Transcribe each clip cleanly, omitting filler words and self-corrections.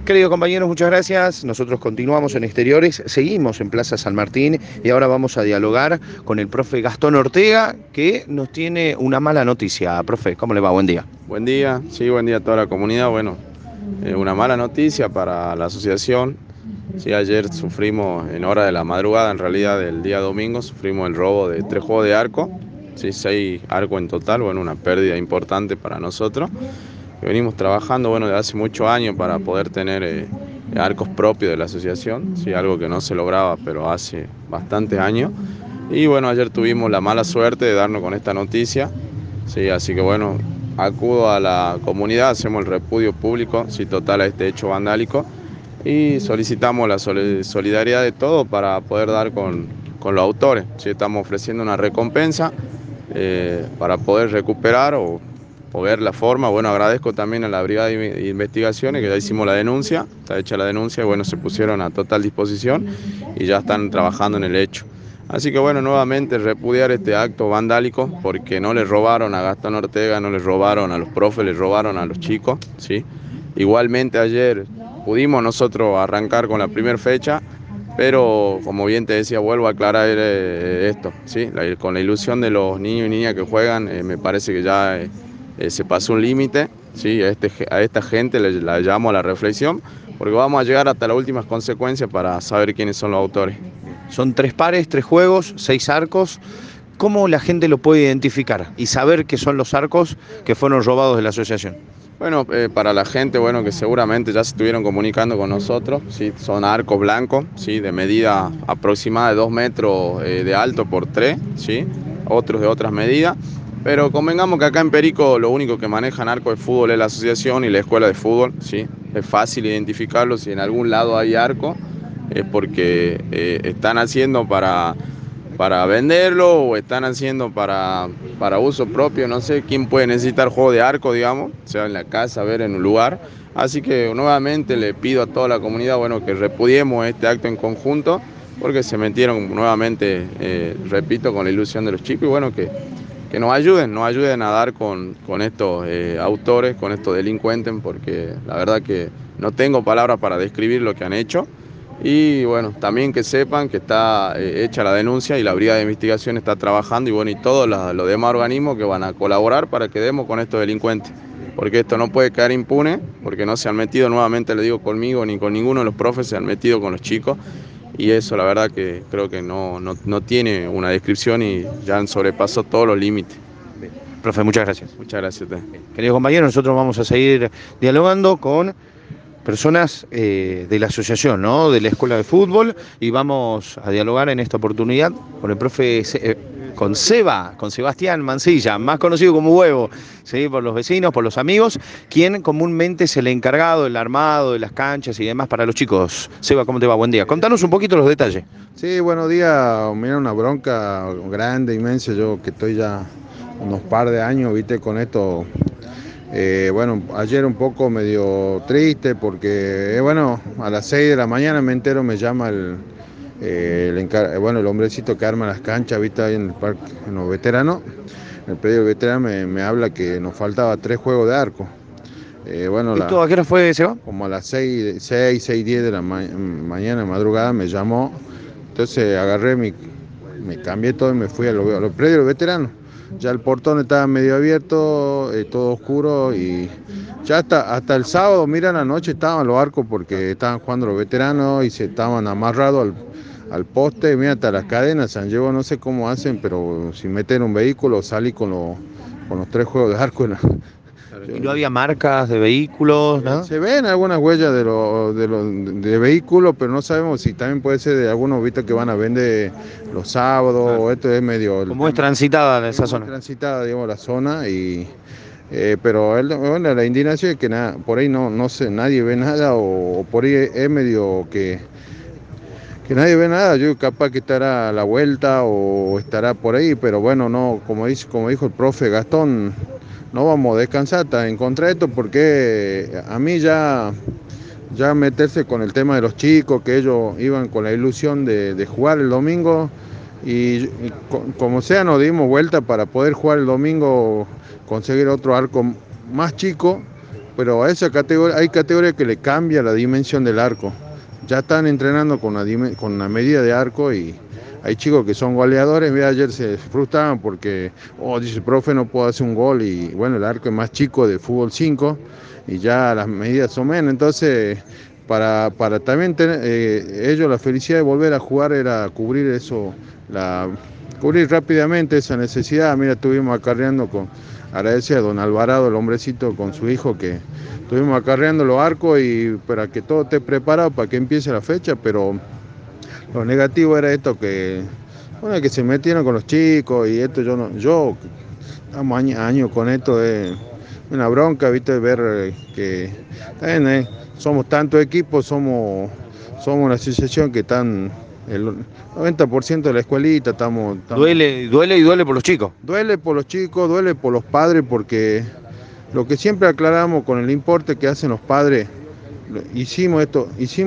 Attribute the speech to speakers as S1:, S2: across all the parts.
S1: Queridos compañeros, muchas gracias. Nosotros continuamos en exteriores, seguimos en Plaza San Martín y ahora vamos a dialogar con el profe Gastón Ortega, que nos tiene una mala noticia. Profe, ¿cómo le va? Buen día.
S2: Buen día, sí, buen día a toda la comunidad. Bueno, una mala noticia para la asociación. Sí, ayer sufrimos en hora de la madrugada, en realidad del día domingo, sufrimos el robo de 3 juegos de arco, sí, 6 arcos en total, bueno, una pérdida importante para nosotros. Venimos trabajando, bueno, desde hace muchos años para poder tener arcos propios de la asociación, sí, algo que no se lograba, pero hace bastantes años. Y bueno, ayer tuvimos la mala suerte de darnos con esta noticia, sí, así que bueno, acudo a la comunidad, hacemos el repudio público, sí, total a este hecho vandálico y solicitamos la solidaridad de todos para poder dar con los autores. Sí, estamos ofreciendo una recompensa para poder recuperar o ver la forma. Bueno, agradezco también a la Brigada de Investigaciones, que ya hicimos la denuncia, está hecha la denuncia y bueno, se pusieron a total disposición y ya están trabajando en el hecho. Así que bueno, nuevamente repudiar este acto vandálico porque no le robaron a Gastón Ortega, no le robaron a los profes, le robaron a los chicos, ¿sí? Igualmente ayer pudimos nosotros arrancar con la primera fecha, pero como bien te decía, vuelvo a aclarar esto, ¿sí? Con la ilusión de los niños y niñas que juegan, me parece que ya se pasó un límite, ¿sí? A esta gente la llamo a la reflexión, porque vamos a llegar hasta las últimas consecuencias para saber quiénes son los autores.
S1: Son 3 pares, 3 juegos, 6 arcos. ¿Cómo la gente lo puede identificar y saber qué son los arcos que fueron robados de la asociación?
S2: Bueno, para la gente, bueno, que seguramente ya se estuvieron comunicando con nosotros, ¿sí? Son arcos blancos, ¿sí? De medida aproximada de 2 metros de alto por 3, ¿sí? Otros de otras medidas. Pero convengamos que acá en Perico lo único que manejan arco de fútbol es la asociación y la escuela de fútbol, ¿sí? Es fácil identificarlo, si en algún lado hay arco, es porque están haciendo para venderlo o están haciendo para uso propio. No sé quién puede necesitar juego de arco, digamos, sea en la casa, ver en un lugar. Así que nuevamente le pido a toda la comunidad, bueno, que repudiemos este acto en conjunto, porque se metieron nuevamente, repito, con la ilusión de los chicos y bueno, que nos ayuden a dar con estos autores, con estos delincuentes, porque la verdad que no tengo palabras para describir lo que han hecho. Y bueno, también que sepan que está hecha la denuncia y la Brigada de Investigación está trabajando y bueno, y todos los demás organismos que van a colaborar para que demos con estos delincuentes. Porque esto no puede quedar impune, porque no se han metido, nuevamente le digo, conmigo ni con ninguno de los profes, se han metido con los chicos. Y eso la verdad que creo que no tiene una descripción y ya han sobrepasado todos los límites.
S1: Bien. Profe, muchas gracias.
S2: Muchas gracias a usted.
S1: Queridos compañeros, nosotros vamos a seguir dialogando con personas de la asociación, ¿no? De la escuela de fútbol, y vamos a dialogar en esta oportunidad con el profe, con Sebastián Mancilla, más conocido como Huevo, ¿sí? Por los vecinos, por los amigos, quien comúnmente es el encargado del armado, de las canchas y demás para los chicos. Seba, ¿cómo te va? Buen día. Contanos un poquito los detalles.
S3: Sí, buenos días. Mira, una bronca grande, inmensa. Yo que estoy ya unos par de años, viste, con esto. Bueno, ayer un poco medio triste porque, bueno, a las 6 de la mañana me entero, me llama el hombrecito que arma las canchas, viste, ahí en el parque, en los veteranos. El predio del veterano me habla que nos faltaba 3 juegos de arco.
S1: ¿Esto a qué hora fue, Seba?
S3: Como a las 6:10 de la mañana, madrugada, me llamó. Entonces agarré, me cambié todo y me fui a los predios del veterano. Ya el portón estaba medio abierto, todo oscuro y ya hasta el sábado, mira, en la noche estaban los arcos porque estaban jugando los veteranos y se estaban amarrados al poste, mira, hasta las cadenas se han llevado, no sé cómo hacen, pero si meten un vehículo salí con los 3 juegos de arco.
S1: Y no había marcas de vehículos, ¿no?
S3: Se ven algunas huellas de vehículos, pero no sabemos si también puede ser de algunos vistos que van a vender los sábados, claro. Esto es medio...
S1: ¿Cómo es transitada esa zona?
S3: Es transitada, digamos, la zona, pero bueno, la indignación es que por ahí no sé, nadie ve nada, o por ahí es medio que nadie ve nada. Yo capaz que estará a la vuelta o estará por ahí, pero bueno, no, como dijo el profe Gastón, no vamos a descansar hasta en contra de esto, porque a mí ya meterse con el tema de los chicos, que ellos iban con la ilusión de jugar el domingo, y como sea nos dimos vuelta para poder jugar el domingo, conseguir otro arco más chico, pero a esa categoría, hay categorías que le cambia la dimensión del arco. Ya están entrenando con una medida de arco y hay chicos que son goleadores. Mira, ayer se frustraban porque, dice, profe, no puedo hacer un gol, y bueno, el arco es más chico de fútbol 5 y ya las medidas son menos. Entonces, para también tener ellos la felicidad de volver a jugar era cubrir eso, cubrir rápidamente esa necesidad. Mira, estuvimos acarreando agradecer a don Alvarado, el hombrecito, con su hijo, que estuvimos acarreando los arcos y para que todo esté preparado para que empiece la fecha, pero lo negativo era esto, que se metieron con los chicos, y esto yo estamos años con esto, es una bronca, viste, ver que también, somos tantos equipos, somos una asociación que están el 90% de la escuelita, estamos...
S1: Duele por los chicos.
S3: Duele por los chicos, duele por los padres, porque lo que siempre aclaramos con el importe que hacen los padres, hicimos estos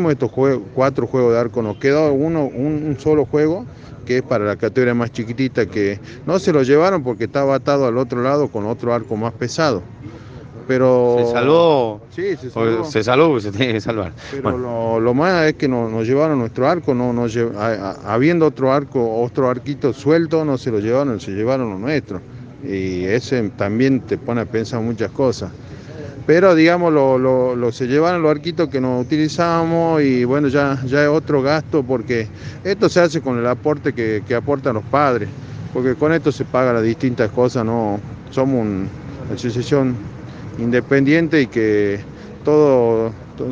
S3: 4 juegos de arco, nos quedó un solo juego, que es para la categoría más chiquitita, que no se lo llevaron porque estaba atado al otro lado con otro arco más pesado. Pero
S1: ¿Se salvó?
S3: Sí, se salvó.
S1: Se salvó porque se tiene que salvar.
S3: Pero
S1: bueno,
S3: lo más es que nos llevaron nuestro arco, habiendo otro arquito suelto, no se lo llevaron, se llevaron lo nuestro. Y ese también te pone a pensar muchas cosas. Pero digamos, se llevaron los arquitos que nos utilizábamos, y bueno, ya es otro gasto, porque esto se hace con el aporte que aportan los padres, porque con esto se pagan las distintas cosas, no somos una asociación independiente, y que todo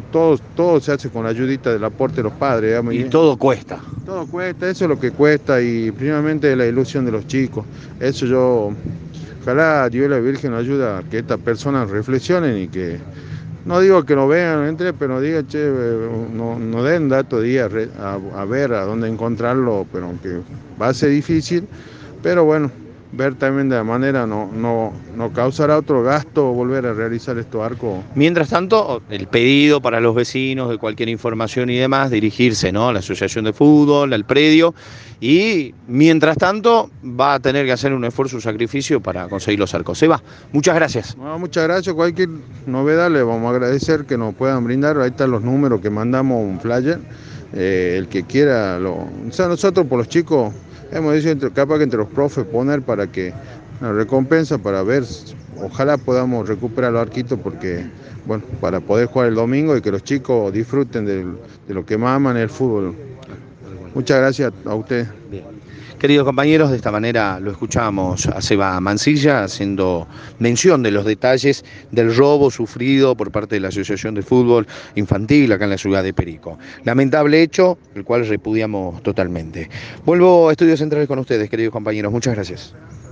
S3: se hace con la ayudita del aporte de los padres, digamos.
S1: Y todo cuesta.
S3: Todo cuesta, eso es lo que cuesta, y primeramente la ilusión de los chicos. Eso ojalá Dios y la Virgen nos ayude a que estas personas reflexionen, y que, no digo que no vean, pero digan, no den datos a ver a dónde encontrarlo, pero aunque va a ser difícil, pero bueno, ver también de la manera no causará otro gasto volver a realizar estos arcos.
S1: Mientras tanto, el pedido para los vecinos de cualquier información y demás, dirigirse, ¿no?, a la asociación de fútbol, al predio, y mientras tanto va a tener que hacer un esfuerzo, un sacrificio para conseguir los arcos. Seba, muchas gracias.
S3: Muchas gracias. Cualquier novedad le vamos a agradecer que nos puedan brindar. Ahí están los números que mandamos, un flyer. El que quiera, nosotros por los chicos hemos dicho, capaz que entre los profes poner para que una recompensa, para ver, ojalá podamos recuperar los arquitos, porque, bueno, para poder jugar el domingo y que los chicos disfruten de lo que más aman, el fútbol. Muchas gracias a ustedes.
S1: Bien. Queridos compañeros, de esta manera lo escuchamos a Seba Mancilla haciendo mención de los detalles del robo sufrido por parte de la Asociación de Fútbol Infantil acá en la ciudad de Perico. Lamentable hecho, el cual repudiamos totalmente. Vuelvo a Estudios Centrales con ustedes, queridos compañeros. Muchas gracias.